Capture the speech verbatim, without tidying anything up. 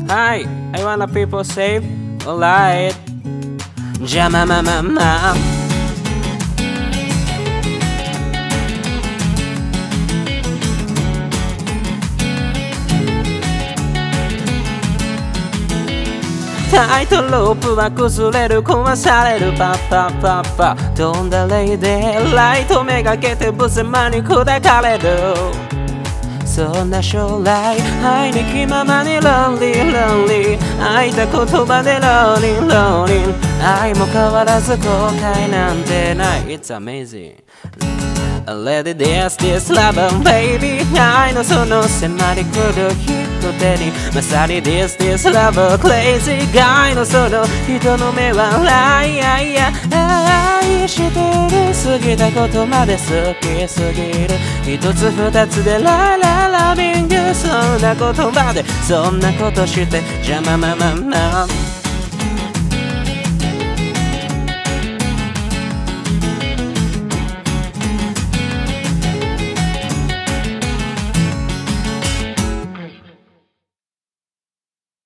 Hi, I wanna people safe, alright. じゃあまあまあまあまあタイトロープは崩れる壊されるパッパッパッパ飛んだレイでライトめがけて無様に砕かれるそんな将来愛に気ままにロンリーロンリー愛た言葉でローリンローリン愛も変わらず後悔なんてない It's amazing Lady this this love baby 愛のその迫り来る人手にまさに this this love crazy 愛のその人の目は愛愛愛してる過ぎたことまで好きすぎる一つ二つでラララビングそんなことまでそんなことしてじゃまままま